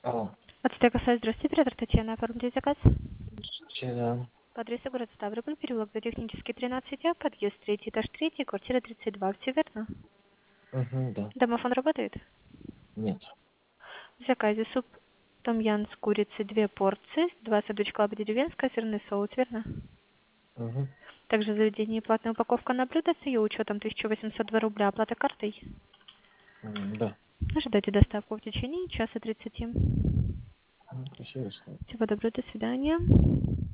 Алло. Ацтека Сайз, здравствуйте, оператор Татьяна, оформите заказ. Здравствуйте, да. По адресу город Ставрополь, переулок Зоотехнический, 13А, подъезд 3, этаж 3, квартира 32, все верно? Угу, да. Домофон работает? Нет. В заказе суп том-ян с курицей 2 порции, 2 сундучка деревенская, сырный соус, верно? Угу. Также в заведении платная упаковка на блюдо с ее учетом 1802 рубля, оплата картой. Да. Ожидайте доставку в течение часа 30. Спасибо, что. Всего доброго, до свидания.